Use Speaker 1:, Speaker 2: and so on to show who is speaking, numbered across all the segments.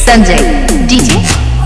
Speaker 1: Sanjay DJ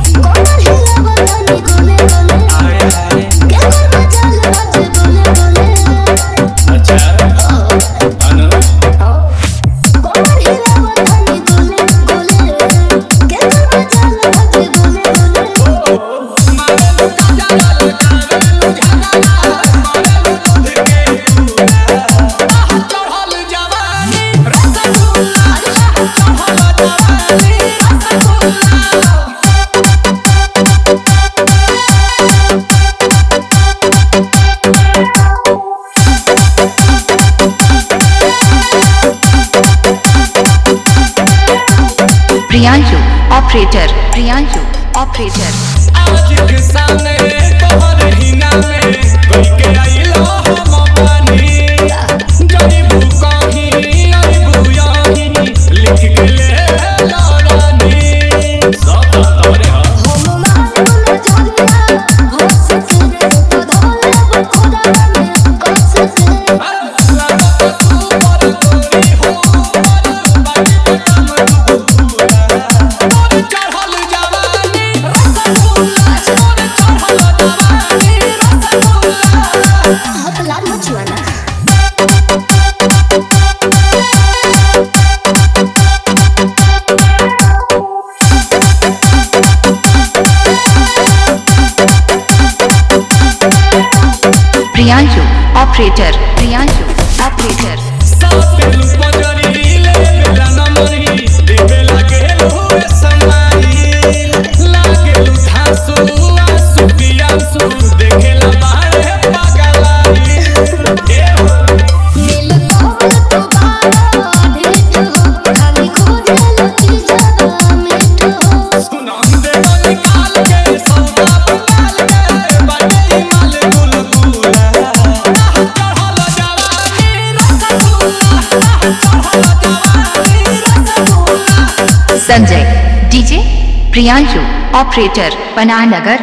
Speaker 1: Priyanshu operator
Speaker 2: आज के सामने तोहर हिना में कोई के आइलो हम पानी जनी भूकही आई भूयाही लिख के ले लड़ानी सब तोरे हो
Speaker 3: हम मानो जलिया हो सके तो धोले खुदा में कस से
Speaker 2: लागत तू पर तोरी हो बाकी काम पूरा और चढ़ल जवानी रसगुल्ला छोड़ चढ़ल जवानी रसगुल्ला
Speaker 3: हाथ लाल मचुआना
Speaker 1: प्रियांशु ऑपरेटर
Speaker 2: सापेलु पजरी ले बेला नमरी देवे लागेलु वे समाई लागेलु धासु आसु पियासु देखेला बाहे पागलाई ए हो
Speaker 3: मिल तो बारा भेट हो खाली खोजे लगी जवा मिट हो
Speaker 2: सुनाम दे निकाल के सौदा बंगाल के बाटे माल गुलगुला चढ़ल जवानी रसगुल्ला चढ़ल जवानी रसगुल्ला
Speaker 1: संजय डीजे प्रियांशु ऑपरेटर पनाह नगर।